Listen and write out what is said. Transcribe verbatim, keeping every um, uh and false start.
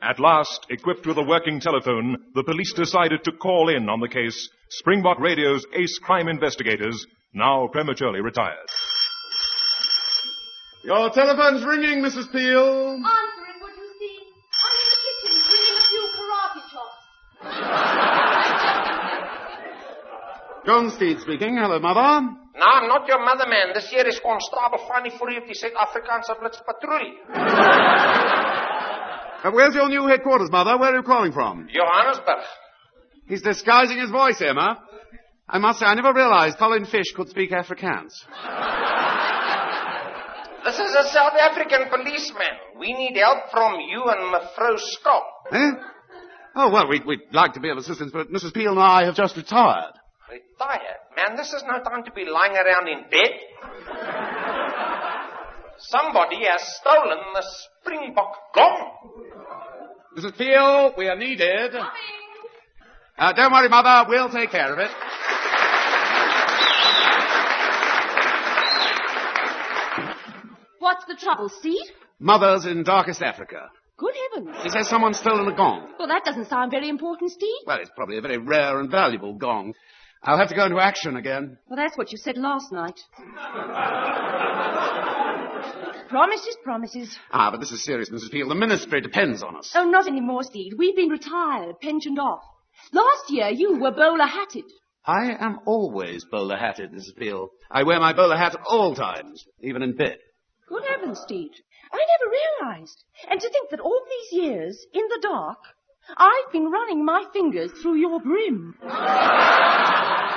At last, equipped with a working telephone, the police decided to call in on the case Springbok Radio's ace crime investigators, now prematurely retired. Your telephone's ringing, Missus Peel. Answer it, would you, Steve? I'm in the kitchen bringing a few karate chops. John Steed speaking. Hello, Mother. No, I'm not your mother, man. This here is Constable Fanny Fourie of the Suid-Afrikaanse Blitzpatrolie. Uh, where's your new headquarters, Mother? Where are you calling from? Johannesburg. He's disguising his voice, Emma. I must say, I never realized Colin Fish could speak Afrikaans. This is a South African policeman. We need help from you and Mevrouw Scott. Eh? Oh, well, we'd, we'd like to be of assistance, but Missus Peel and I have just retired. Retired? Man, this is no time to be lying around in bed. Somebody has stolen the Springbok gong. Missus Peel, we are needed. Coming. Uh, don't worry, Mother. We'll take care of it. What's the trouble, Steve? Mother's in darkest Africa. Good heavens. He says someone's stolen a gong. Well, that doesn't sound very important, Steve. Well, it's probably a very rare and valuable gong. I'll have to go into action again. Well, that's what you said last night. Promises, promises. Ah, but this is serious, Missus Peel. The ministry depends on us. Oh, not anymore, Steve. We've been retired, pensioned off. Last year, you were bowler-hatted. I am always bowler-hatted, Missus Peel. I wear my bowler hat at all times, even in bed. Good heavens, Steve. I never realized. And to think that all these years, in the dark, I've been running my fingers through your brim.